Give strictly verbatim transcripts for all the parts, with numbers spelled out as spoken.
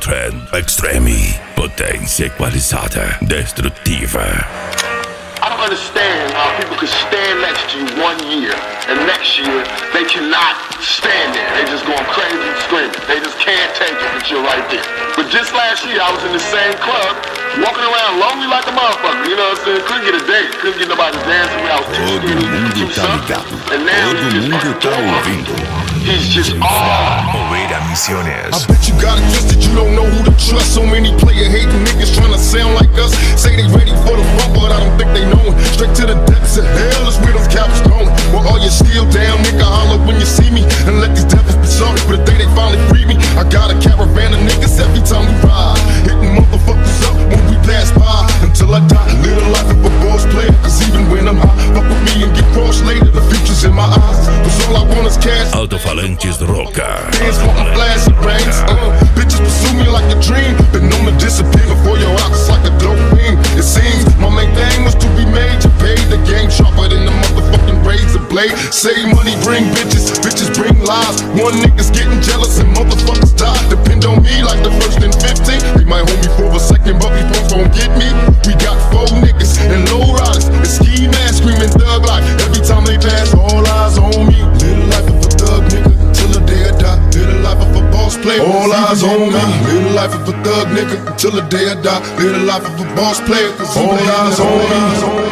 Trend Extreme. Potência equalizada, destrutiva. I don't understand how people could stand next to you one year and next year they cannot stand there. They just going crazy screaming. They just can't take it that you're right there. But just last year I was in the same club, walking around lonely like a motherfucker. You know what I'm saying? Couldn't get a date, couldn't get nobody to dance with me. I was too scared to do something. And now Todo he's mundo just tá ouvindo. He's just all. Oveira Misiones. I bet you got it twisted, you don't know who to trust. So many player hating niggas trying to sound like us. Say they ready for the bump, but I don't think they know it. Straight to the depths of hell, that's where them cops going. Well, all you still down, nigga, holler when you see me. And let these devils be sorry for the day they finally free me. I got a caravan of niggas every time we ride, hitting motherfuckers up when we pass by. Until I die, live the life of a boss player. Cause even when I'm high, fuck with me and get crossed later. The future's in my eyes, cause all I want is cash. Alto-falantes Roca. Dance for my flash and bangs, uh, bitches pursue me like a dream. Been known to disappear before your eyes like a dope beam. It seems my main thing was to be major. Paid the game sharper than the motherfucking razor blade. Save money, bring bitches, bitches bring lies. One nigga's getting jealous and motherfuckers die. Depend on me like the first and fifteen. They might hold me for a second, but we both gon' get me. We got four niggas and low riders and ski masks screaming thug life. Every time they pass, all eyes on me. Live the life of a thug nigga till the day I die. Live the life of a boss player. All eyes on me. Live the life of a thug nigga till the day I die. Live the life of a boss player. Cause all eyes on me.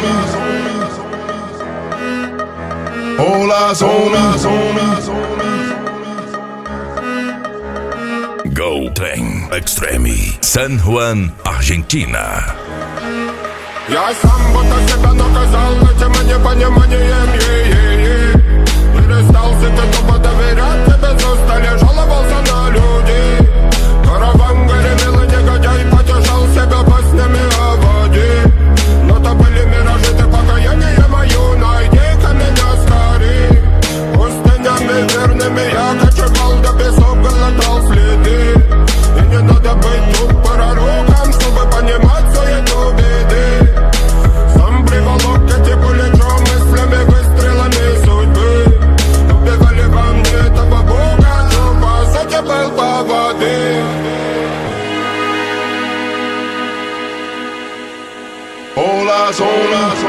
All eyes on me. Go Trend Extreme. San Juan, Argentina. Я сам будто себя наказал этим непониманием, е-е-е. Перестался ты тупо доверять, тебе застали, жаловался на людей. Караван гремел и негодяй потешал себя песнями о воде. Но то были миражи, ты покаяние мое, найди-ка меня скорей. Пустынями верными я кочевал, до песок глотал следы. И не надо быть тут пророком, чтобы понимать суету беды. Сам приволок эти пулечом мыслями, выстрелами судьбы. Убивали во мне этого бога, что по сути был по воды. All eyes on us.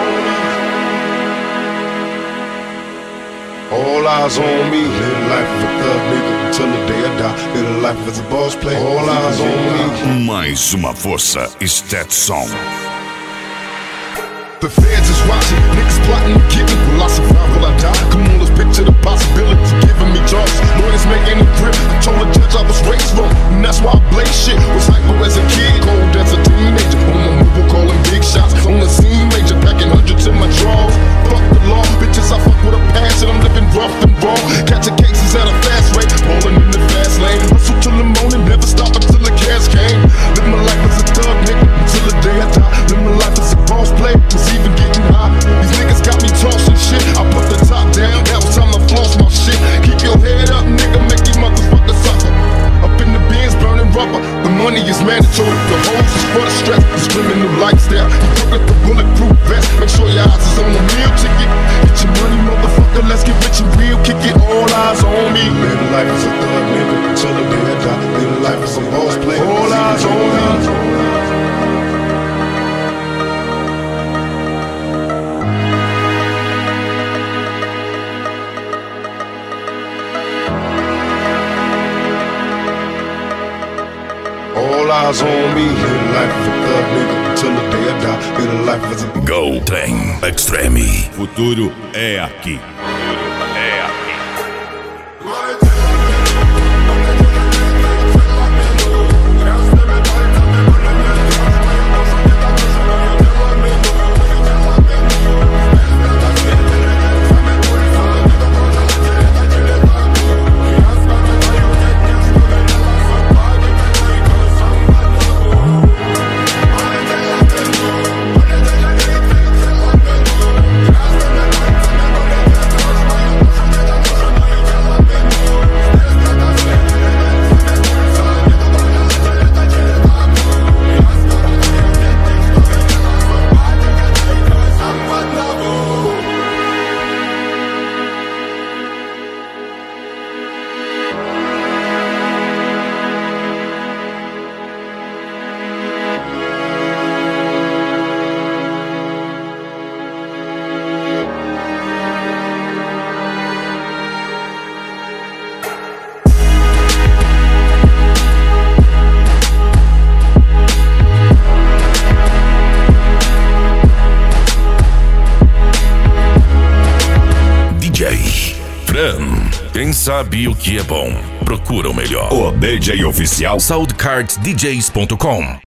All eyes on me. Live the life of a thug nigga until the day I die. Live the life as a boss player. All eyes on me. Mais uma força, Stetson. The feds is watching, niggas plotting to get me. Will I survive, will I die? Come on, let's picture the possibility of giving me charges. Lawyers making a grip, I told the judge I was raised wrong, and that's why I blaze shit. Was hyper as a kid, cold as a teenager. On my mobile calling big shots, on the scene major, packing hundreds in my drawers. Fuck the law, bitches I fuck with a passion. I'm living rough and raw, catching cases at a fast rate, falling in the fast lane. Hustle till the morning, never stop until the cash came. Live my life as a thug nigga until the day I die. Live my life as a boss player. Even getting high, these niggas got me tossing shit. I put the top down, now it's time to floss my shit. Keep your head up, nigga, make these motherfuckers suffer. Up in the bins, burning rubber. The money is mandatory, the hoes is for the stress. This criminal lifestyle, you took up the bulletproof vest. Make sure your eyes is on the meal ticket. Get your money, motherfucker, let's get rich and real. Kick it, all eyes on me. Live life as a thug nigga until the day I die. Live life as a boss player. All eyes on me. All eyes on me, live the life of a thug nigga until the day I die. Live the life as a Go Trend Extreme. Futuro é aqui. Quem sabe o que é bom, procura o melhor. O D J oficial soundcards d js ponto com